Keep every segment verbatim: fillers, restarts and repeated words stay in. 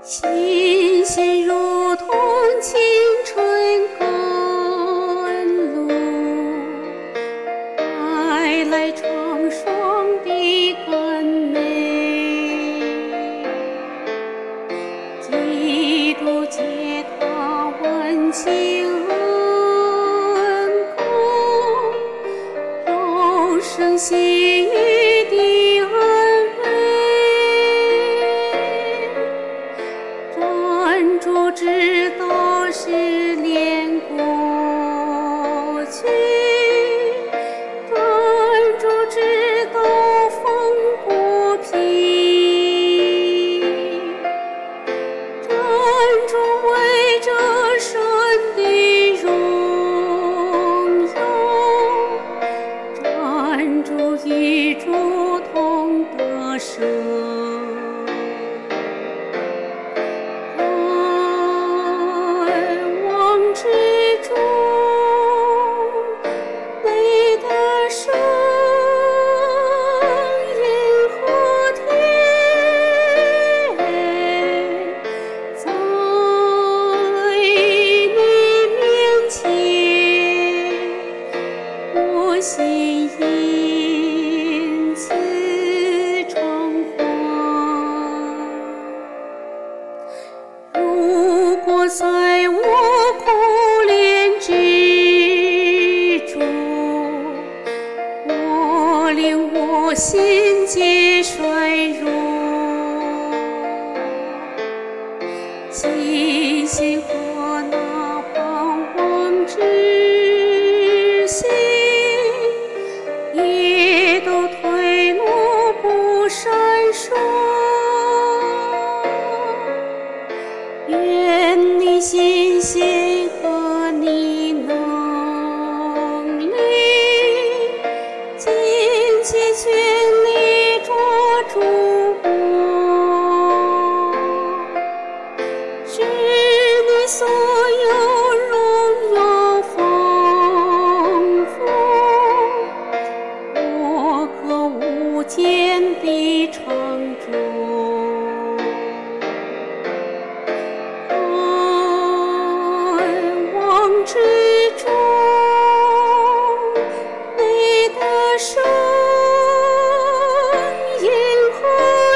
新鲜如同青春甘露，带来成双的甘美。基督借他温情恩公，有生息的安慰。站住直到十年过去，站住直到风不平，站住为这神的荣耀，站住与主同得胜。之中，美的生银和天，在你面前，我心因此偿还。如果在我令我心结衰弱，信心和那盼望之心，也都退落不闪烁。愿你信心和你能力，尽全力捉住我，使你所有荣耀丰富，我可无间地常住。盼望之中，美的生银和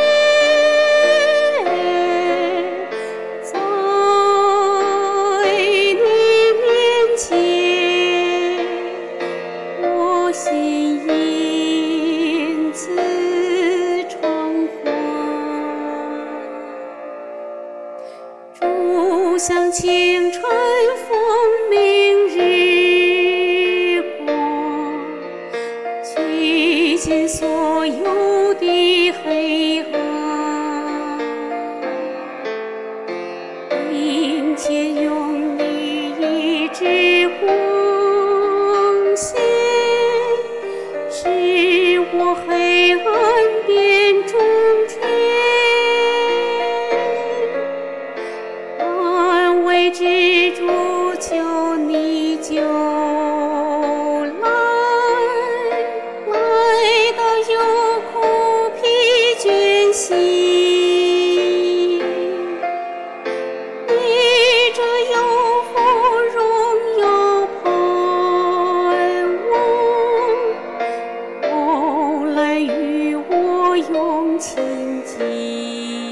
天，在你面前，我心因此偿还。主像清晨风明日光，驱尽所有的黑暗，并且用你一直光线，使我黑暗变中天。安慰之主，求你就来，来到有苦疲倦心，你这有福荣耀盼望，后来与我永亲近。